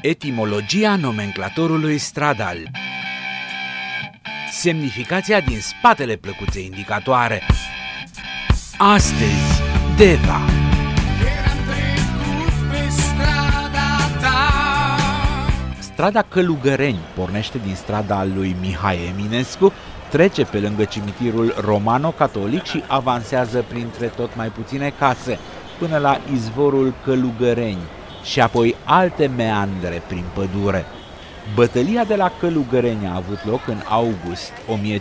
Etimologia nomenclatorului stradal. Semnificația din spatele plăcuței indicatoare. Astăzi, Deva. Strada Călugăreni pornește din strada lui Mihai Eminescu, trece pe lângă cimitirul romano-catolic și avansează printre tot mai puține case, până la izvorul Călugăreni și apoi alte meandre prin pădure. Bătălia de la Călugăreni a avut loc în august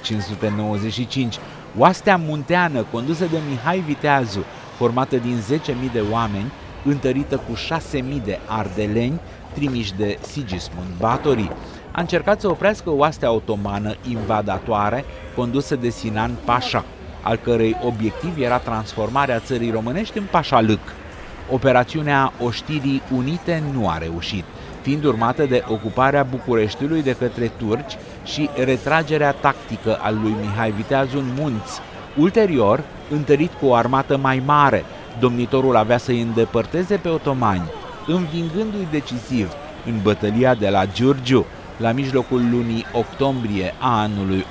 1595. Oastea munteană condusă de Mihai Viteazu, formată din 10.000 de oameni, întărită cu 6.000 de ardeleni, trimiși de Sigismund Báthory, a încercat să oprească oastea otomană invadatoare condusă de Sinan Pașa, al cărei obiectiv era transformarea țării românești în pașalâc. Operațiunea Oștirii Unite nu a reușit, fiind urmată de ocuparea Bucureștiului de către turci și retragerea tactică a lui Mihai Viteazu în munți. Ulterior, întărit cu o armată mai mare, domnitorul avea să-i îndepărteze pe otomani, învingându-i decisiv în bătălia de la Giurgiu, la mijlocul lunii octombrie a anului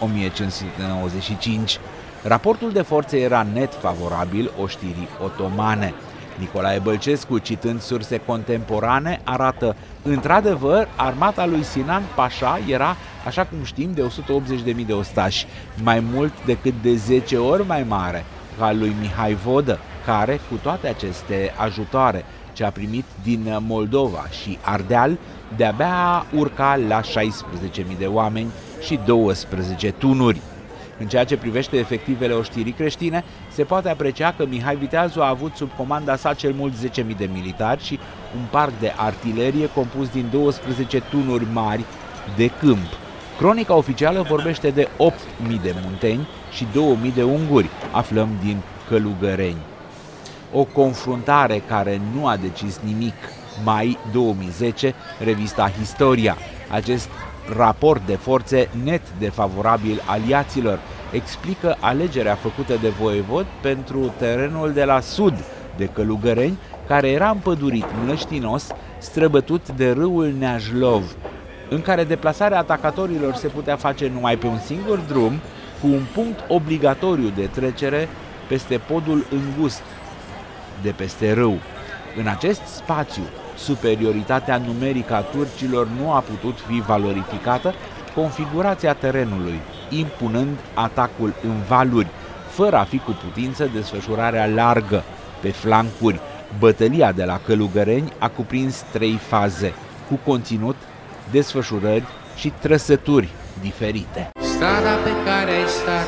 1595. Raportul de forțe era net favorabil oștirii otomane. Nicolae Bălcescu, citând surse contemporane, arată: într-adevăr, armata lui Sinan Pașa era, așa cum știm, de 180.000 de ostași, mai mult decât de 10 ori mai mare ca al lui Mihai Vodă, care, cu toate aceste ajutoare ce a primit din Moldova și Ardeal, de-abia urca la 16.000 de oameni și 12 tunuri. În ceea ce privește efectivele oștirii creștine, se poate aprecia că Mihai Viteazu a avut sub comanda sa cel mult 10.000 de militari și un parc de artilerie compus din 12 tunuri mari de câmp. Cronica oficială vorbește de 8.000 de munteni și 2.000 de unguri, aflăm din Călugăreni. O confruntare care nu a decis nimic. Mai 2010, revista Historia. Acest raport de forțe net defavorabil aliaților explică alegerea făcută de voievod pentru terenul de la sud de Călugăreni, care era împădurit mlăștinos, străbătut de râul Neajlov, în care deplasarea atacatorilor se putea face numai pe un singur drum, cu un punct obligatoriu de trecere peste podul îngust de peste râu. În acest spațiu, superioritatea numerică a turcilor nu a putut fi valorificată, configurația terenului, impunând atacul în valuri, fără a fi cu putință desfășurarea largă pe flancuri. Bătălia de la Călugăreni a cuprins 3 faze, cu conținut, desfășurări și trăsături diferite. Strada pe care ai stat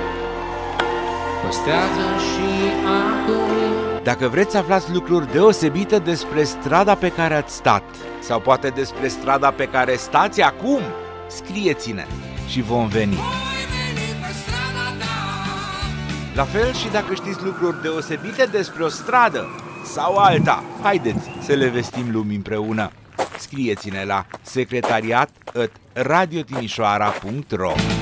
păstrează și acum. Dacă vreți să aflați lucruri deosebite despre strada pe care ați stat, sau poate despre strada pe care stați acum, scrieți-ne și vom veni. La fel și dacă știți lucruri deosebite despre o stradă sau alta, haideți să le vestim lumii împreună. Scrieți-ne la secretariat@radiotimișoara.ro.